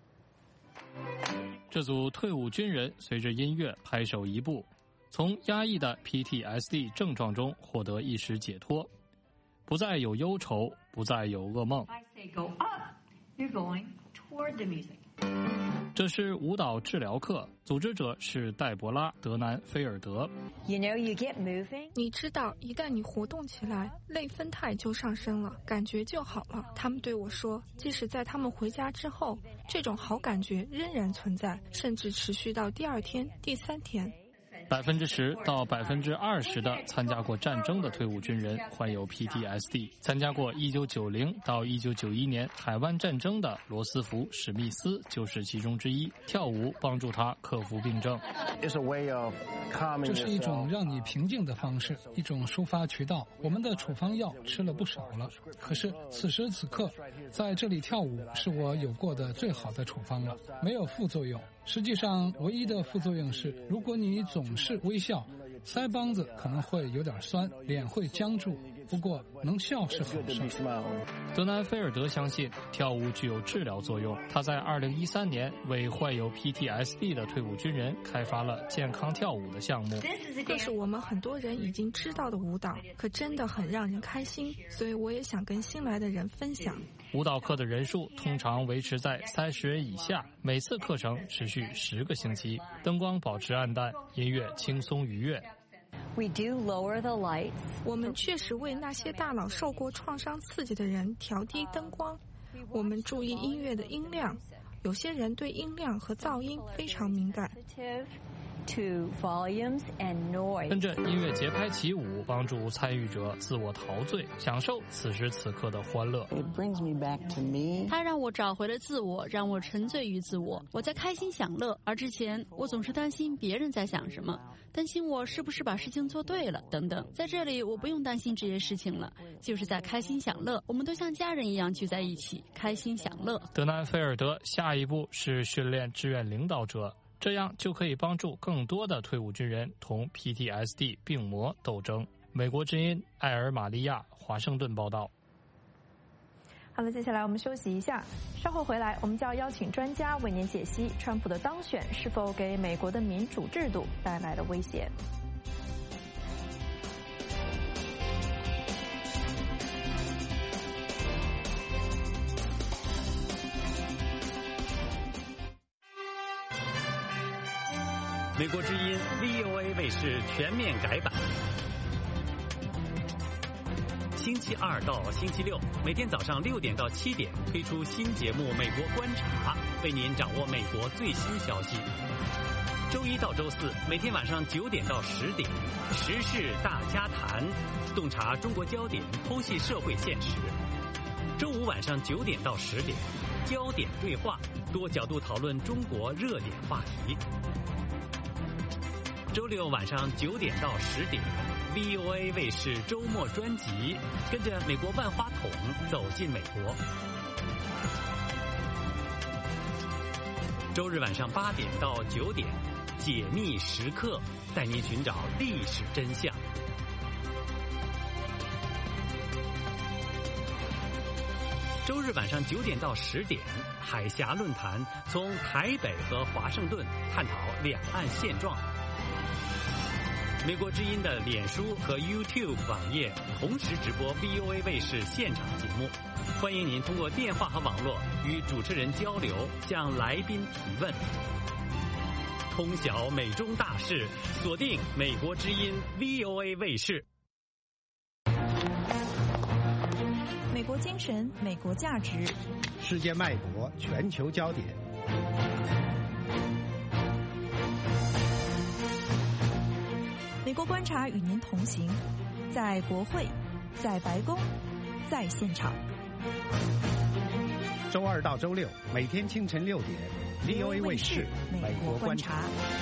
这组退伍军人随着音乐拍手一步，从压抑的 P T S D 症状中获得一时解脱，不再有忧愁，不再有噩梦。这是舞蹈治疗课，组织者是黛博拉·德南菲尔德。 你知道，一旦你活动起来，内啡肽就上升了，感觉就好了。他们对我说，即使在他们回家之后，这种好感觉仍然存在，甚至持续到第二天、第三天。 百分之十到百分之二十的参加过战争的退伍军人患有 P T S D。参加过一九九零到一九九一年海湾战争的罗斯福·史密斯就是其中之一。跳舞帮助他克服病症。 这是一种让你平静的方式，一种抒发渠道。我们的处方药吃了不少了，可是此时此刻，在这里跳舞是我有过的最好的处方了，没有副作用。实际上，唯一的副作用是，如果你总是微笑，腮帮子可能会有点酸，脸会僵住。不过能笑是好事。 德南菲尔德相信跳舞具有治疗作用。他在二零一三年为患有 P T S D 的退伍军人开发了健康跳舞的项目。 这是我们很多人已经知道的舞蹈，可真的很让人开心，所以我也想跟新来的人分享。 舞蹈课的人数通常维持在三十人以下，每次课程持续十个星期，灯光保持暗淡，音乐轻松愉悦。 We do lower the lights. 我们确实为那些大脑受过创伤刺激的人调低灯光。我们注意音乐的音量，有些人对音量和噪音非常敏感。 To volumes and noise. 跟着音乐节拍起舞，帮助参与者自我陶醉，享受此时此刻的欢乐。 It brings me back to me. 它让我找回了自我，让我沉醉于自我。我在开心享乐，而之前我总是担心别人在想什么，担心我是不是把事情做对了等等。在这里，我不用担心这些事情了，就是在开心享乐。我们都像家人一样聚在一起，开心享乐。 德南菲尔德下一步是训练志愿领导者。这样就可以帮助更多的退伍军人同 P T S D 病魔斗争。美国之音艾尔玛利亚华盛顿报道。 好了，接下来我们休息一下，稍后回来我们就要邀请专家为您解析川普的当选是否给美国的民主制度带来了威胁。 美国之音 V O A 卫视全面改版，星期二到星期六每天早上六点到七点推出新节目《美国观察》，为您掌握美国最新消息。周一到周四每天晚上九点到十点，时事大家谈，洞察中国焦点，剖析社会现实。周五晚上九点到十点，焦点对话，多角度讨论中国热点话题。周六晚上九点到十点 ，V O A 卫视周末专辑，跟着美国万花筒走进美国。周日晚上八点到九点，解密时刻，带您寻找历史真相。周日晚上九点到十点，海峡论坛从台北和华盛顿探讨两岸现状。美国之音的脸书和 YouTube 网页同时直播 V O A 卫视现场节目，欢迎您通过电话和网络与主持人交流，向来宾提问。通晓美中大事，锁定美国之音 V O A 卫视。 美国精神，美国价值， 世界脉搏，全球焦点。 美国观察与您同行，在国会，在白宫，在现场。 周二到周六每天清晨六点 ，V O A 卫视《美国观察》。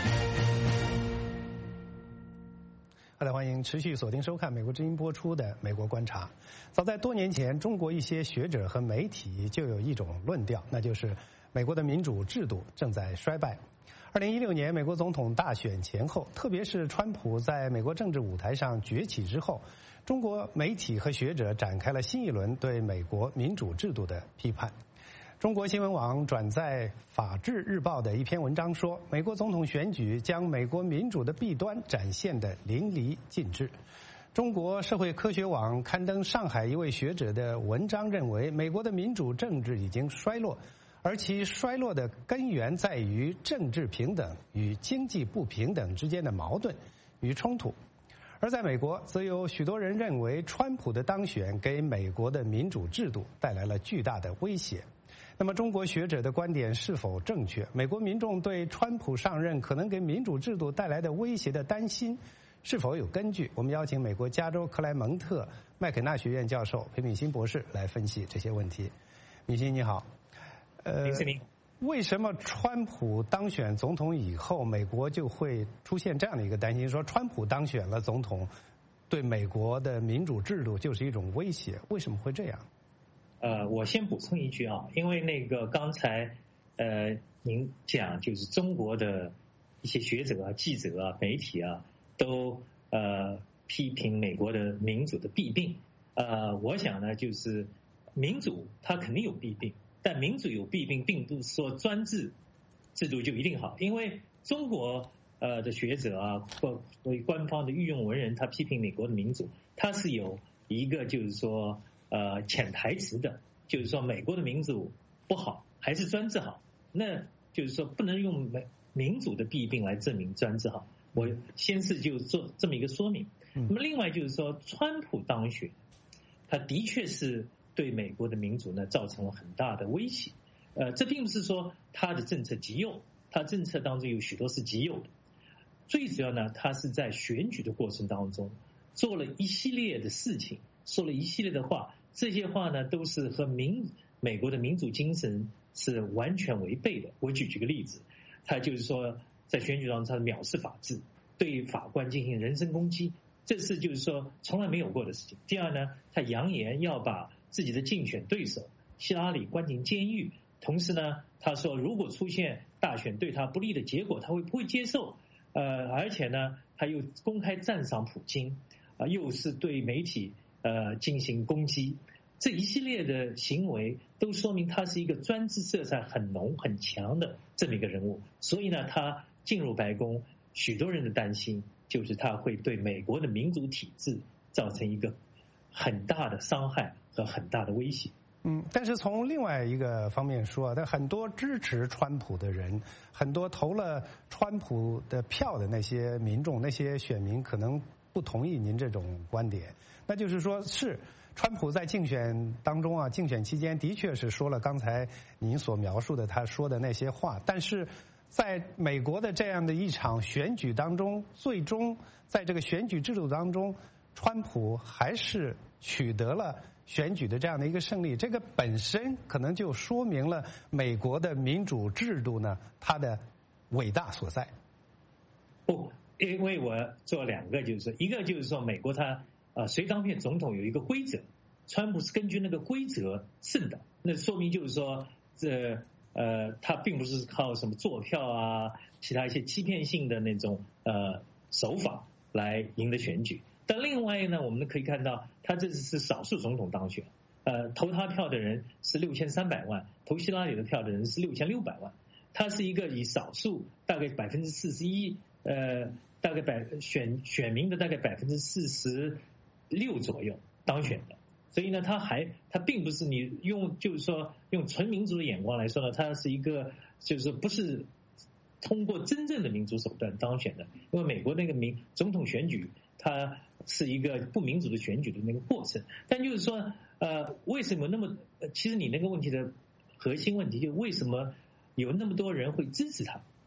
好的，欢迎持续锁定收看美国之音播出的《美国观察》。早在多年前，中国一些学者和媒体就有一种论调，那就是美国的民主制度正在衰败。二零一六年美国总统大选前后，特别是川普在美国政治舞台上崛起之后，中国媒体和学者展开了新一轮对美国民主制度的批判。中国新闻网转载《法制日报》的一篇文章说，美国总统选举将美国民主的弊端展现得淋漓尽致。中国社会科学网刊登上海一位学者的文章，认为美国的民主政治已经衰落，而其衰落的根源在于政治平等与经济不平等之间的矛盾与冲突。而在美国，则有许多人认为川普的当选给美国的民主制度带来了巨大的威胁。那么中国学者的观点是否正确？美国民众对川普上任可能给民主制度带来的威胁的担心是否有根据？我们邀请美国加州克莱蒙特麦肯纳学院教授裴敏欣博士来分析这些问题。敏欣你好。 呃， 为什么川普当选总统以后，美国就会出现这样的一个担心，说川普当选了总统，对美国的民主制度就是一种威胁？为什么会这样？ 呃，我先补充一句啊，因为那个刚才呃您讲，就是中国的一些学者啊、记者啊、媒体啊，都呃批评美国的民主的弊病。呃，我想呢，就是民主它肯定有弊病。但民主有弊病，并不是说专制制度就一定好，因为中国呃的学者啊，或为官方的御用文人，他批评美国的民主，他是有一个就是说呃潜台词的，就是说美国的民主不好，还是专制好，那就是说不能用美民主的弊病来证明专制好。我先是就做这么一个说明。那么另外就是说，川普当选，他的确是对美国的民主呢造成了很大的威胁，呃，这并不是说他的政策极右，他政策当中有许多是极右的。最主要呢，他是在选举的过程当中做了一系列的事情，说了一系列的话，这些话呢都是和民美国的民主精神是完全违背的。我举几个例子，他就是说在选举当中他藐视法治，对法官进行人身攻击，这是就是说从来没有过的事情。第二呢，他扬言要把自己的竞选对手希拉里关进监狱，同时呢，他说如果出现大选对他不利的结果，他会不会接受？呃，而且呢，他又公开赞赏普京，啊、呃，又是对媒体呃进行攻击，这一系列的行为都说明他是一个专制色彩很浓很强的这么一个人物。所以呢，他进入白宫，许多人的担心就是他会对美国的民主体制造成一个很大的伤害和很大的威胁。 嗯，但是从另外一个方面说，但很多支持川普的人，很多投了川普的票的那些民众、那些选民，可能不同意您这种观点。那就是说，是川普在竞选当中啊，竞选期间的确是说了刚才您所描述的他说的那些话，但是在美国的这样的一场选举当中，最终在这个选举制度当中，川普还是取得了选举的这样的一个胜利，这个本身可能就说明了美国的民主制度呢，它的伟大所在。 不，因为我做两个，就是说，一个就是说，美国它呃谁当选总统有一个规则，川普是根据那个规则胜的，那说明就是说，这呃他并不是靠什么坐票啊，其他一些欺骗性的那种呃手法来赢得选举。但另外呢，我们可以看到，他这次是少数总统当选，呃，投他票的人是六千三百万，投希拉里的票的人是六千六百万，他是一个以少数大概百分之四十一，呃，大概百选选民的大概百分之四十六左右当选的，所以呢，他还他并不是你用就是说用纯民主的眼光来说呢，他是一个就是不是通过真正的民主手段当选的，因为美国那个民总统选举，它是一个不民主的选举的那个过程。但就是说，呃，为什么那么？其实你那个问题的核心问题就是为什么有那么多人会支持他？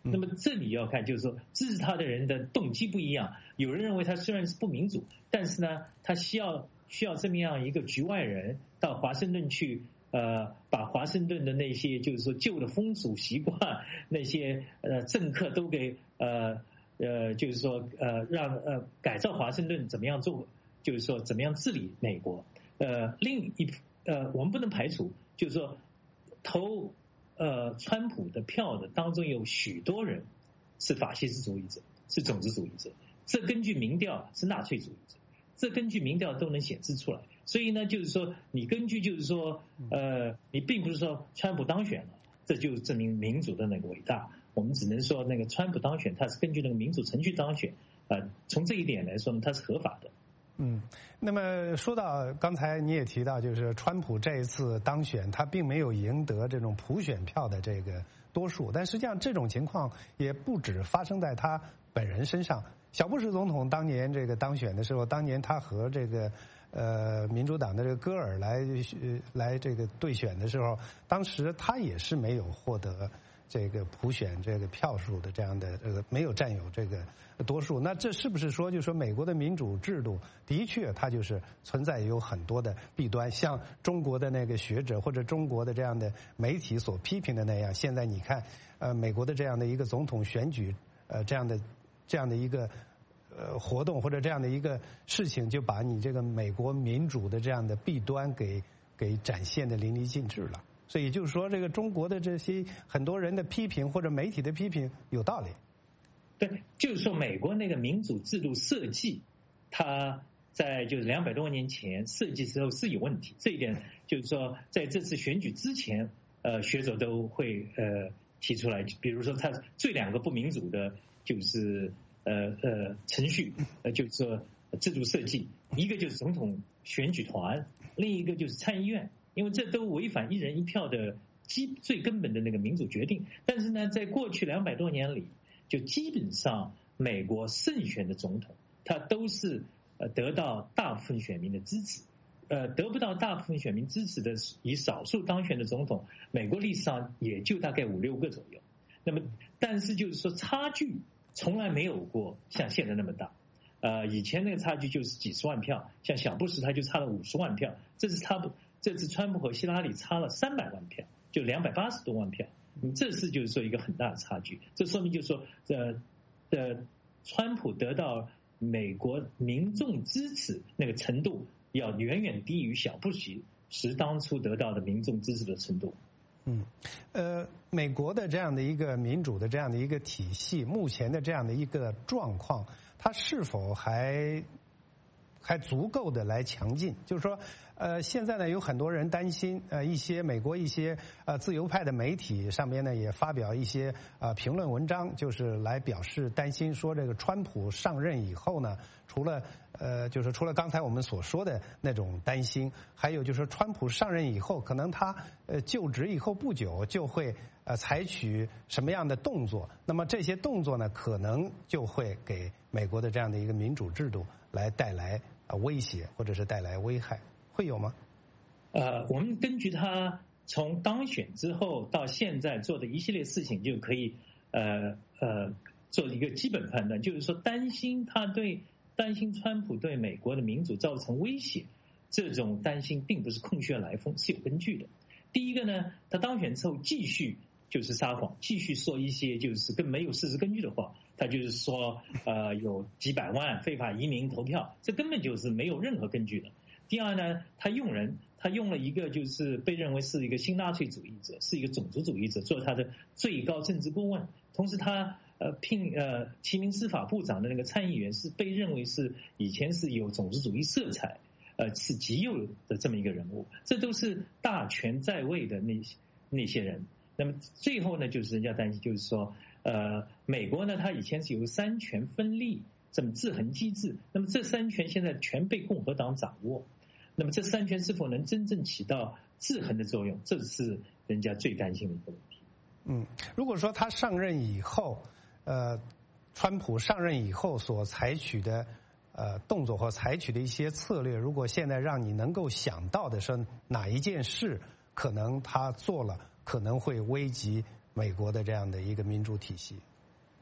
那么这里要看，就是说支持他的人的动机不一样。有人认为他虽然是不民主，但是呢，他需要需要这么样一个局外人到华盛顿去，呃，把华盛顿的那些就是说旧的风俗习惯，那些呃政客都给呃呃，就是说呃让呃改造华盛顿怎么样做，就是说怎么样治理美国。呃，另一呃，我们不能排除，就是说投。呃，川普的票的当中有许多人是法西斯主义者，是种族主义者，这根据民调是纳粹主义者，这根据民调都能显示出来。所以呢，就是说你根据就是说，呃，你并不是说川普当选了，这就证明民主的那个伟大。我们只能说那个川普当选，他是根据那个民主程序当选，呃，从这一点来说呢，他是合法的。 嗯，那么说到刚才你也提到，就是川普这一次当选，他并没有赢得这种普选票的这个多数，但实际上这种情况也不止发生在他本人身上。小布什总统当年这个当选的时候，当年他和这个呃民主党的这个戈尔来呃来这个对选的时候，当时他也是没有获得这个普选这个票数的这样的呃没有占有这个多数。那这是不是说，就是说美国的民主制度的确它就是存在有很多的弊端，像中国的那个学者或者中国的这样的媒体所批评的那样？现在你看，呃，美国的这样的一个总统选举，呃，这样的这样的一个呃活动或者这样的一个事情，就把你这个美国民主的这样的弊端给给展现的淋漓尽致了。所以也就是说，这个中国的这些很多人的批评或者媒体的批评有道理。 对，就是说美国那个民主制度设计，它在就是两百多年前设计时候是有问题。这一点就是说，在这次选举之前，呃，学者都会呃提出来。比如说，它最两个不民主的，就是呃呃程序，呃就是说制度设计，一个就是总统选举团，另一个就是参议院。因为这都违反一人一票的基最根本的那个民主决定。但是呢，在过去两百多年里，就基本上美国胜选的总统，他都是呃得到大部分选民的支持。呃，得不到大部分选民支持的，以少数当选的总统，美国历史上也就大概五六个左右。那么，但是就是说差距从来没有过像现在那么大。呃，以前那个差距就是几十万票，像小布什他就差了五十万票，这次差不。这次川普和希拉里差了三百万票，就两百八十多万票，这是就是说一个很大的差距。这说明就是说，呃，呃，川普得到美国民众支持那个程度，要远远低于小布什时当初得到的民众支持的程度。 嗯，呃，美国的这样的一个民主的这样的一个体系，目前的这样的一个状况，它是否还还足够的来强劲？就是说。呃，现在呢，有很多人担心，呃，一些美国一些呃自由派的媒体上边呢，也发表一些呃评论文章，就是来表示担心，说这个川普上任以后呢，除了呃，就是除了刚才我们所说的那种担心，还有就是川普上任以后，可能他呃就职以后不久就会呃采取什么样的动作，那么这些动作呢，可能就会给美国的这样的一个民主制度来带来呃威胁，或者是带来危害。会有吗？ 呃，我们根据他从当选之后到现在做的一系列事情，就可以呃呃做一个基本判断，就是说担心他对担心川普对美国的民主造成威胁，这种担心并不是空穴来风，是有根据的。第一个呢，他当选之后继续就是撒谎，继续说一些就是跟没有事实根据的话，他就是说呃有几百万非法移民投票，这根本就是没有任何根据的。第二呢，他用人，他用了一个就是被认为是一个新纳粹主义者，是一个种族主义者做他的最高政治顾问。同时他呃聘呃提名司法部长的那个参议员是被认为是以前是有种族主义色彩，呃是极右的这么一个人物。这都是大权在位的那些那些人。那么最后呢，就是人家担心，就是说呃美国呢，它以前是由三权分立这么制衡机制，那么这三权现在全被共和党掌握。那么这三权是否能真正起到制衡的作用，这是人家最担心的一个问题。 嗯，如果说他上任以后，呃，川普上任以后所采取的呃动作或采取的一些策略，如果现在让你能够想到的是哪一件事可能他做了，可能会危及美国的这样的一个民主体系，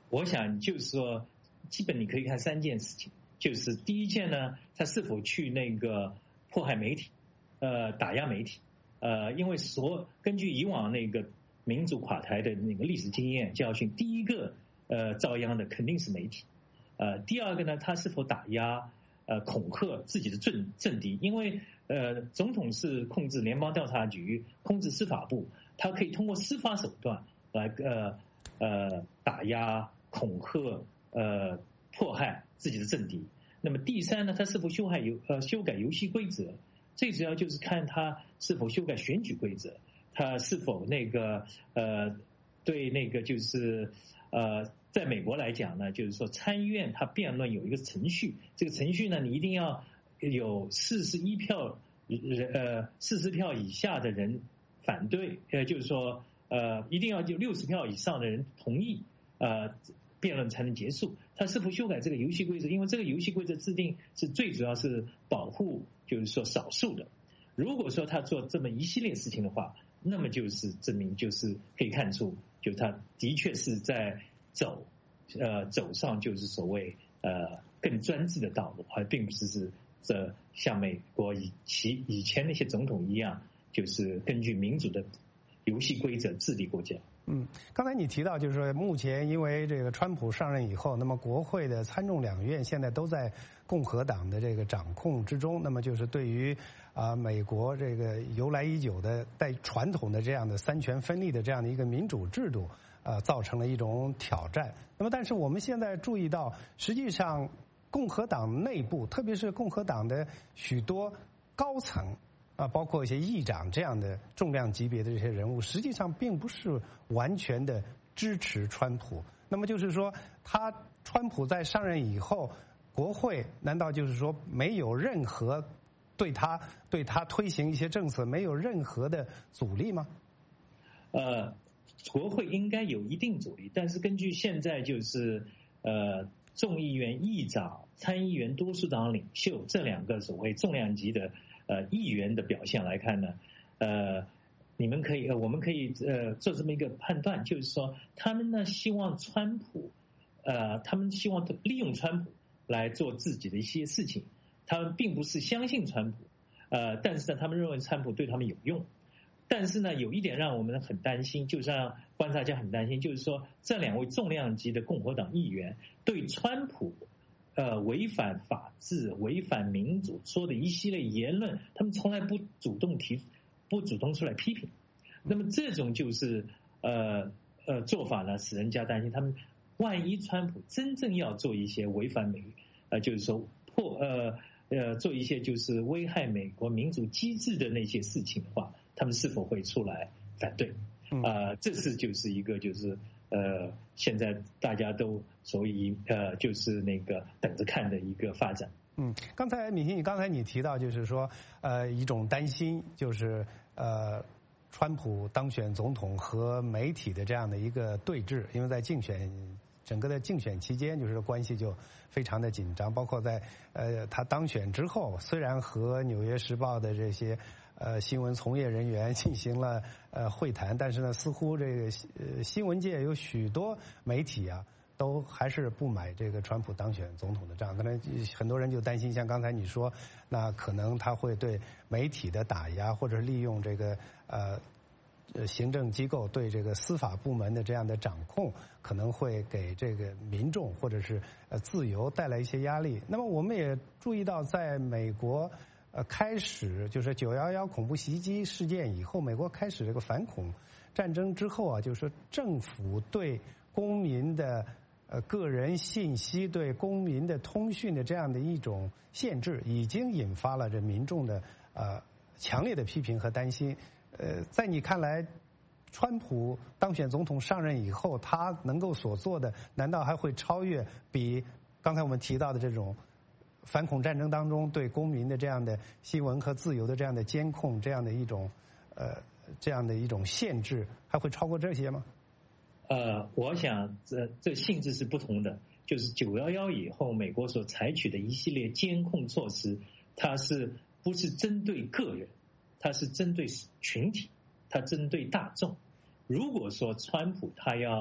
我想就是说，基本你可以看三件事情，就是第一件呢，他是否去那个迫害媒体，呃，打压媒体，呃，因为所根据以往那个民主垮台的那个历史经验教训，第一个呃遭殃的肯定是媒体，呃，第二个呢，他是否打压呃恐吓自己的政政敌，因为呃总统是控制联邦调查局，控制司法部，他可以通过司法手段来呃呃打压、恐吓、呃迫害自己的政敌。那么第三呢，他是否修改游呃修改游戏规则？最主要就是看他是否修改选举规则，他是否那个呃对那个就是呃在美国来讲呢，就是说参议院他辩论有一个程序，这个程序呢你一定要有四十一票呃四十票以下的人反对，呃就是说呃一定要有六十票以上的人同意，呃辩论才能结束。他是否修改这个游戏规则？因为这个游戏规则制定是最主要是保护，就是说少数的。如果说他做这么一系列事情的话，那么就是证明，就是可以看出，就他的确是在走，呃，走上就是所谓呃更专制的道路，而并不是是这像美国以其以前那些总统一样，就是根据民主的游戏规则治理国家。 嗯，刚才你提到，就是说，目前因为这个川普上任以后，那么国会的参众两院现在都在共和党的这个掌控之中，那么就是对于啊、呃、美国这个由来已久的带传统的这样的三权分立的这样的一个民主制度，呃，造成了一种挑战。那么，但是我们现在注意到，实际上共和党内部，特别是共和党的许多高层。啊，包括一些议长这样的重量级别的这些人物，实际上并不是完全的支持川普。那么就是说，他川普在上任以后，国会难道就是说没有任何对他对他推行一些政策没有任何的阻力吗？ 呃，国会应该有一定阻力，但是根据现在就是呃众议院议长、参议员多数党领袖这两个所谓重量级的。呃，议员的表现来看呢，呃，你们可以，呃，我们可以呃做这么一个判断，就是说，他们呢希望川普，呃，他们希望利用川普来做自己的一些事情，他们并不是相信川普，呃，但是呢，他们认为川普对他们有用，但是呢，有一点让我们很担心，就是让观察家很担心，就是说，这两位重量级的共和党议员对川普。呃，违反法治、违反民主说的一系列言论，他们从来不主动提、不主动出来批评。那么这种就是呃呃做法呢，使人家担心，他们万一川普真正要做一些违反美呃，就是说破呃呃做一些就是危害美国民主机制的那些事情的话，他们是否会出来反对？啊、呃，这是就是一个就是。呃，现在大家都所以呃，就是那个等着看的一个发展。 嗯，刚才敏欣，你刚才你提到就是说，呃，一种担心就是呃，川普当选总统和媒体的这样的一个对峙，因为在竞选整个的竞选期间，就是关系就非常的紧张，包括在呃他当选之后，虽然和《纽约时报》的这些。呃，新闻从业人员进行了呃会谈，但是呢，似乎这个呃新闻界有许多媒体啊，都还是不买这个川普当选总统的账。可能很多人就担心，像刚才你说，那可能他会对媒体的打压，或者利用这个呃呃行政机构对这个司法部门的这样的掌控，可能会给这个民众或者是呃自由带来一些压力。那么我们也注意到，在美国。呃，开始就是九幺幺恐怖袭击事件以后，美国开始这个反恐战争之后啊，就是说政府对公民的呃个人信息、对公民的通讯的这样的一种限制，已经引发了这民众的呃强烈的批评和担心。呃，在你看来，川普当选总统上任以后，他能够所做的，难道还会超越比刚才我们提到的这种？反恐战争当中对公民的这样的新闻和自由的这样的监控，这样的一种呃这样的一种限制，还会超过这些吗？ 呃，我想这这性质是不同的。就是九幺幺以后，美国所采取的一系列监控措施，它是不是针对个人？它是针对群体，它针对大众。如果说川普他要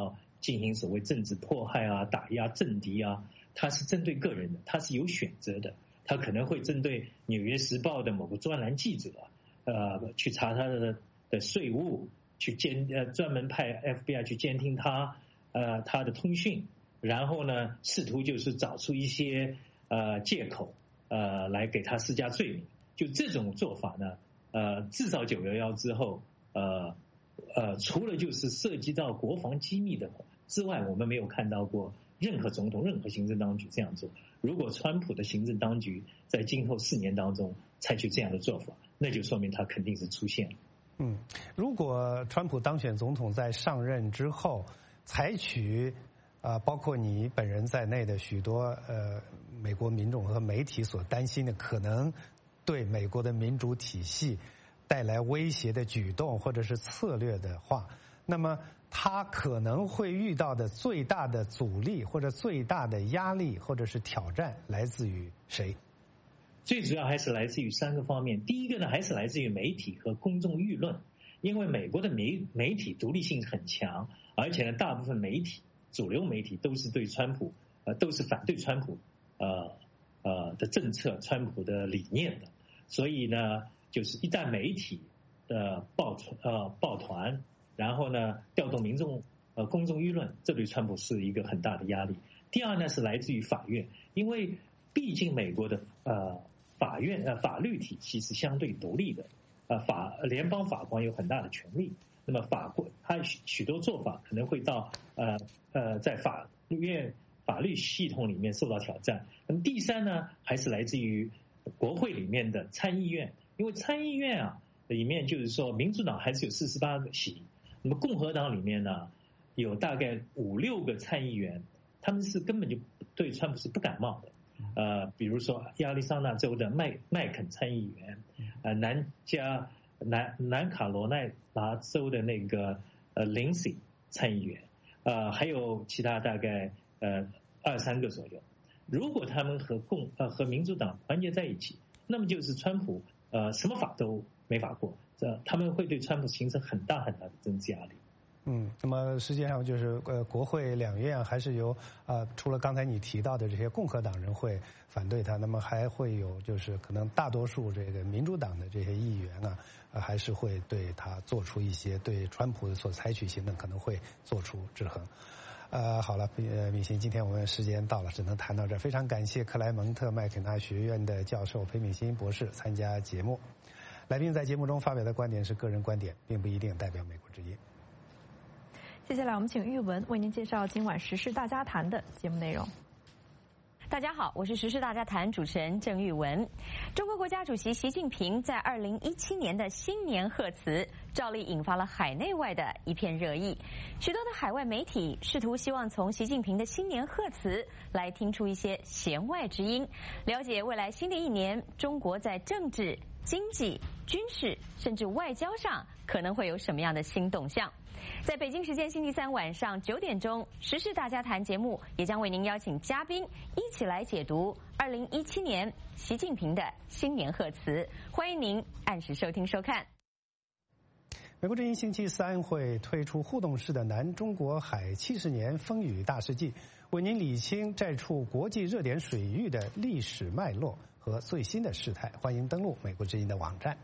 进行所谓政治迫害啊、打压政敌啊，他是针对个人的，他是有选择的，他可能会针对《纽约时报》的某个专栏记者，呃，去查他的的税务，去监呃专门派 F B I 去监听他呃他的通讯，然后呢，试图就是找出一些呃借口呃来给他施加罪名。就这种做法呢，呃，制造九一一之后，呃呃，除了就是涉及到国防机密的之外，我们没有看到过任何总统、任何行政当局这样做。如果川普的行政当局在今后四年当中采取这样的做法，那就说明他肯定是出现了。 嗯，如果川普当选总统在上任之后采取啊、呃，包括你本人在内的许多呃美国民众和媒体所担心的可能对美国的民主体系带来威胁的举动或者是策略的话，那么他可能会遇到的最大的阻力或者最大的压力或者是挑战来自于谁？ 最主要还是来自于三个方面。第一个呢，还是来自于媒体和公众舆论，因为美国的媒媒体独立性很强，而且呢，大部分媒体主流媒体都是对川普呃都是反对川普呃呃的政策、川普的理念的。所以呢，就是一旦媒体的抱呃抱团，然后呢调动民众呃公众舆论，这对川普是一个很大的压力。第二呢是来自于法院，因为毕竟美国的呃法院呃法律体系是相对独立的，呃法联邦法官有很大的权力，那么法官他许许多做法可能会到呃呃在法院法律系统里面受到挑战。那么第三呢，还是来自于国会里面的参议院，因为参议院啊里面就是说民主党还是有四十八个席，那么共和党里面呢有大概五六个参议员，他们是根本就对川普是不感冒的。呃，比如说亚利桑那州的麦麦肯参议员，呃，南加南南卡罗来纳州的那个呃林西参议员，呃，还有其他大概呃二三个左右。如果他们和共呃和民主党团结在一起，那么就是川普呃什么法都没法过，这他们会对川普形成很大很大的政治压力。 嗯，那么实际上就是呃，国会两院还是由呃，除了刚才你提到的这些共和党人会反对他，那么还会有就是可能大多数这个民主党的这些议员啊，呃、还是会对他做出一些对川普所采取行动可能会做出制衡。呃，好了，呃，敏欣，今天我们时间到了，只能谈到这儿。非常感谢克莱蒙特麦肯纳学院的教授裴敏欣博士参加节目。来宾在节目中发表的观点是个人观点，并不一定代表美国之音。 接下来我们请玉文为您介绍今晚时事大家谈的节目内容。 大家好，我是时事大家谈主持人郑玉文。中国国家主席习近平在二零一七年的新年贺词照例引发了海内外的一片热议，许多的海外媒体试图希望从习近平的新年贺词来听出一些弦外之音，了解未来新的一年中国在政治、经济、军事甚至外交上可能会有什么样的新动向。在北京时间星期三晚上九点钟，时事大家谈节目也将为您邀请嘉宾一起来解读二零一七年习近平的新年贺词，欢迎您按时收听收看。 美国之音星期三会推出互动式的南中国海七十年风雨大事记，为您理清这处国际热点水域的历史脉络和最新的事态。欢迎登录美国之音的网站。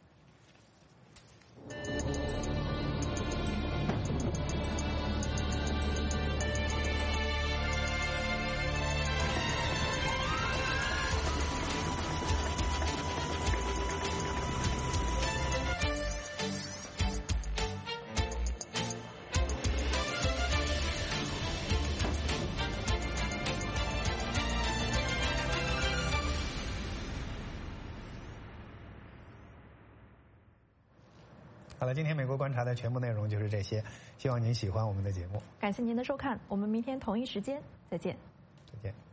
好了，今天美国观察的全部内容就是这些，希望您喜欢我们的节目。 感谢您的收看，我们明天同一时间再见。 再见。